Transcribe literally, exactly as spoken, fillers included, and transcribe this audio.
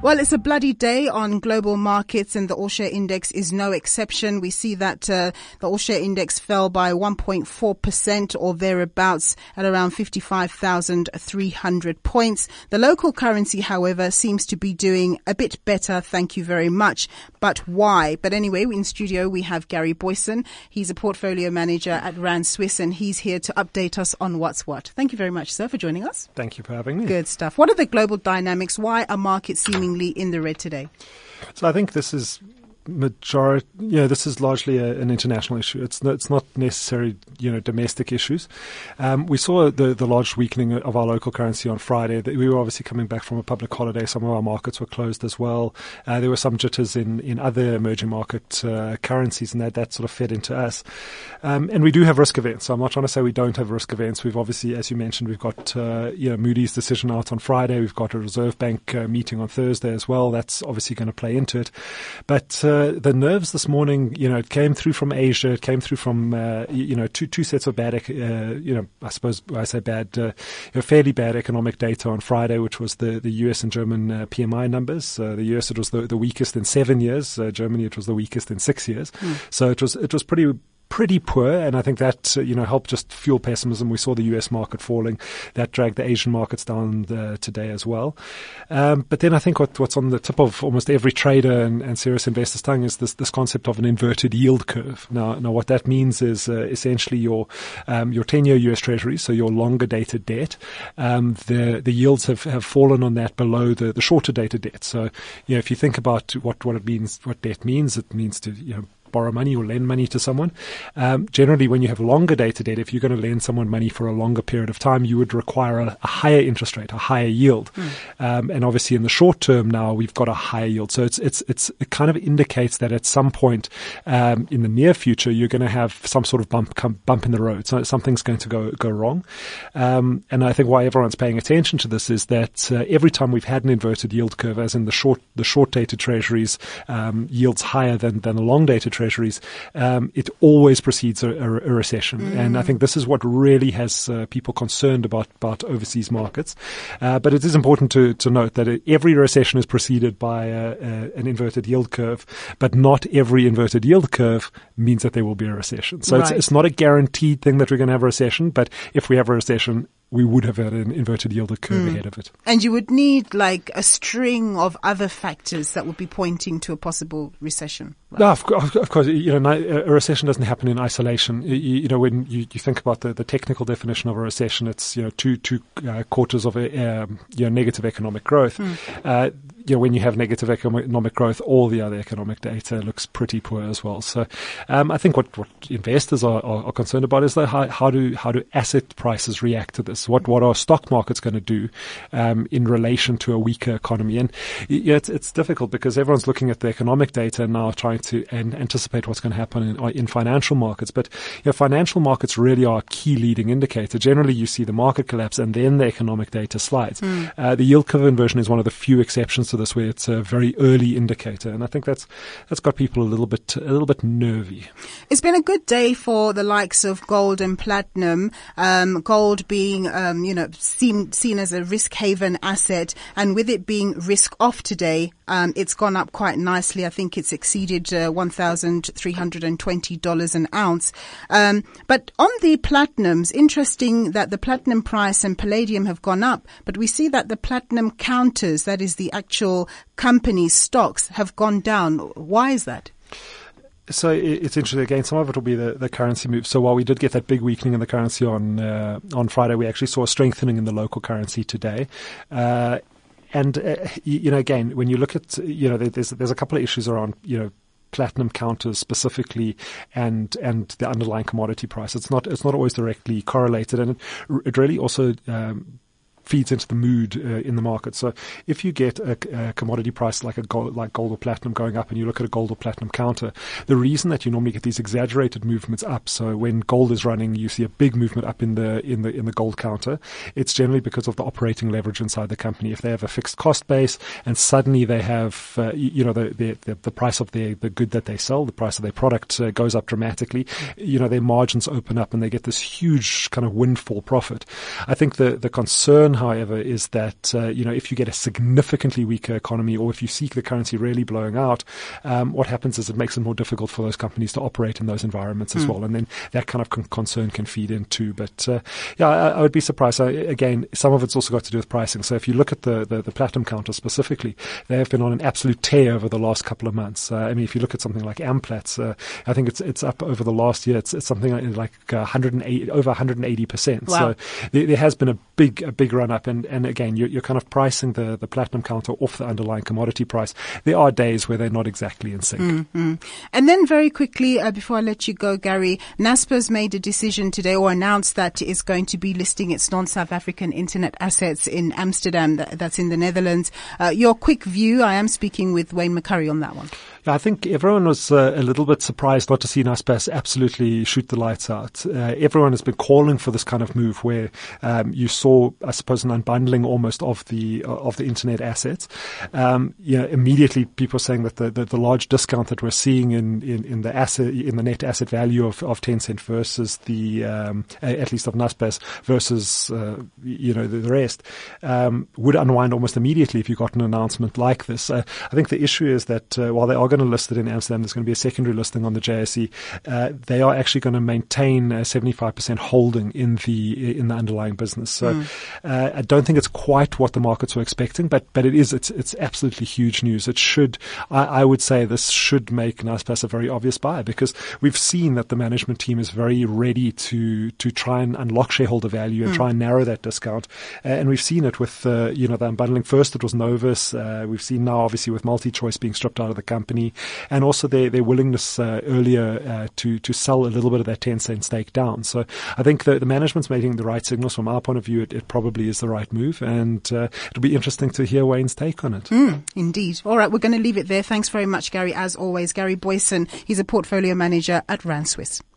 Well, it's a bloody day on global markets, and the all-share index is no exception. We see that uh, the all-share index fell by one point four percent or thereabouts at around fifty-five thousand three hundred points. The local currency, however, seems to be doing a bit better. Thank you very much. But why? But anyway, in studio, we have Gary Boyson. He's a portfolio manager at Rand Swiss, and he's here to update us on what's what. Thank you very much, sir, for joining us. Thank you for having me. Good stuff. What are the global dynamics? Why are markets seeming in the red today? So I think this is majority, you know, this is largely a, an international issue. It's not, it's not necessarily, you know, domestic issues. Um, we saw the, the large weakening of our local currency on Friday. We were obviously coming back from a public holiday. Some of our markets were closed as well. Uh, there were some jitters in, in other emerging market uh, currencies, and that, that sort of fed into us. Um, and we do have risk events. So I'm not trying to say we don't have risk events. We've obviously, as you mentioned, we've got, uh, you know, Moody's decision out on Friday. We've got a Reserve Bank uh, meeting on Thursday as well. That's obviously going to play into it. But, uh, Uh, the nerves this morning, you know, it came through from Asia. It came through from, uh, you know, two two sets of bad, uh, you know, I suppose I say bad, uh, you know, fairly bad economic data on Friday, which was the, the U S and German uh, P M I numbers. Uh, the U S, it was the, the weakest in seven years. Uh, Germany, it was the weakest in six years. Mm. So it was it was pretty. pretty poor, and I think that, uh, you know, helped just fuel pessimism. We saw the U S market falling. That dragged the Asian markets down uh, today as well. Um, but then I think what, what's on the tip of almost every trader and, and serious investor's tongue is this, this concept of an inverted yield curve. Now, now what that means is uh, essentially your um, your ten-year U S Treasury, so your longer dated debt, um, the the yields have, have fallen on that below the, the shorter dated debt. So, you know, if you think about what, what it means, what debt means, it means to, you know, borrow money or lend money to someone. Um, generally, when you have longer dated debt, if you're going to lend someone money for a longer period of time, you would require a, a higher interest rate, a higher yield. Mm. Um, and obviously, in the short term now, we've got a higher yield. So it's it's it's it kind of indicates that at some point um, in the near future, you're going to have some sort of bump come, bump in the road. So something's going to go go wrong. Um, and I think why everyone's paying attention to this is that uh, every time we've had an inverted yield curve, as in the short the short dated treasuries um, yields higher than than the long dated treasuries. Treasuries, um, it always precedes a, a, a recession. Mm. And I think this is what really has uh, people concerned about, about overseas markets. Uh, but it is important to, to note that every recession is preceded by a, a, an inverted yield curve, but not every inverted yield curve means that there will be a recession. So right. it's, it's not a guaranteed thing that we're going to have a recession, but if we have a recession, we would have had an inverted yield curve mm. ahead of it. And you would need like a string of other factors that would be pointing to a possible recession. Right? No, of, of course, you know, a recession doesn't happen in isolation. You, you know, when you, you think about the, the technical definition of a recession, it's, you know, two, two uh, quarters of a, um, you know, negative economic growth. Mm. Uh, you know, when you have negative economic growth, all the other economic data looks pretty poor as well. So, um, I think what, what investors are, are, are concerned about is that how, how do, how do asset prices react to this? What, what are stock markets going to do, um, in relation to a weaker economy? And yeah, it's, it's difficult because everyone's looking at the economic data now, trying to and anticipate what's going to happen in, in financial markets. But, you know, financial markets really are a key leading indicator. Generally, you see the market collapse and then the economic data slides. Mm. Uh, the yield curve inversion is one of the few exceptions to this, where it's a very early indicator, and I think that's that's got people a little bit a little bit nervy. It's been a good day for the likes of gold and platinum. Um, gold being um, you know seen seen as a risk haven asset, and with it being risk off today, um, it's gone up quite nicely. I think it's exceeded uh, one thousand three hundred twenty dollars an ounce. Um, but on the platinums, interesting that the platinum price and palladium have gone up, but we see that the platinum counters, that is the actual company stocks, have gone down. Why is that? So it's interesting. Again, some of it will be the, the currency move. So while we did get that big weakening in the currency on uh, on Friday, we actually saw a strengthening in the local currency today. Uh, and, uh, you know, again, when you look at, you know, there's there's a couple of issues around, you know, platinum counters specifically and and the underlying commodity price. It's not it's not always directly correlated, and it, it really also um, feeds into the mood uh, in the market. So if you get a, a commodity price like a gold, like gold or platinum going up, and you look at a gold or platinum counter, the reason that you normally get these exaggerated movements up, so when gold is running, you see a big movement up in the in the in the gold counter. It's generally because of the operating leverage inside the company. If they have a fixed cost base and suddenly they have, uh, you know, the, the the price of the the good that they sell, the price of their product uh, goes up dramatically. You know, their margins open up and they get this huge kind of windfall profit. I think the the concern concern, however, is that, uh, you know, if you get a significantly weaker economy or if you see the currency really blowing out, um, what happens is it makes it more difficult for those companies to operate in those environments as mm. well. And then that kind of con- concern can feed in too. But, uh, yeah, I, I would be surprised. I, again, some of it's also got to do with pricing. So if you look at the, the, the platinum counter specifically, they have been on an absolute tear over the last couple of months. Uh, I mean, if you look at something like Amplats, uh, I think it's it's up over the last year. It's, it's something like, like uh, one hundred eighty, over one hundred eighty percent. Wow. So there, there has been a big a big run up. And, and again, you're, you're kind of pricing the, the platinum counter off the underlying commodity price. There are days where they're not exactly in sync. Mm-hmm. And then very quickly, uh, before I let you go, Gary, Naspers made a decision today or announced that it's going to be listing its non-South African internet assets in Amsterdam. That, that's in the Netherlands. Uh, your quick view, I am speaking with Wayne McCurry on that one. Yeah, I think everyone was uh, a little bit surprised not to see Naspers absolutely shoot the lights out. Uh, everyone has been calling for this kind of move where um, you saw, I suppose, an unbundling almost of the uh, of the internet assets. Um, you know, immediately people are saying that the, the, the large discount that we're seeing in, in, in the asset in the net asset value of, of Tencent versus the um, at least of Naspers versus uh, you know the, the rest um, would unwind almost immediately if you got an announcement like this. Uh, I think the issue is that uh, while they are going to list it in Amsterdam, there's going to be a secondary listing on the J S E. Uh, they are actually going to maintain a seventy-five percent holding in the in the underlying business. So mm. uh, I don't think it's quite what the markets were expecting, but but it is. It's it's absolutely huge news. It should. I, I would say this should make Naspers a very obvious buy because we've seen that the management team is very ready to to try and unlock shareholder value and mm. try and narrow that discount. Uh, and we've seen it with uh, you know the unbundling. First it was Novus. Uh, we've seen now obviously with MultiChoice being stripped out of the company. And also their, their willingness uh, earlier uh, to, to sell a little bit of that Tencent stake down. So I think the, the management's making the right signals. From our point of view, it, it probably is the right move. And uh, it'll be interesting to hear Wayne's take on it. Mm, indeed. All right, we're going to leave it there. Thanks very much, Gary. As always, Gary Boyson, he's a portfolio manager at Rand Swiss.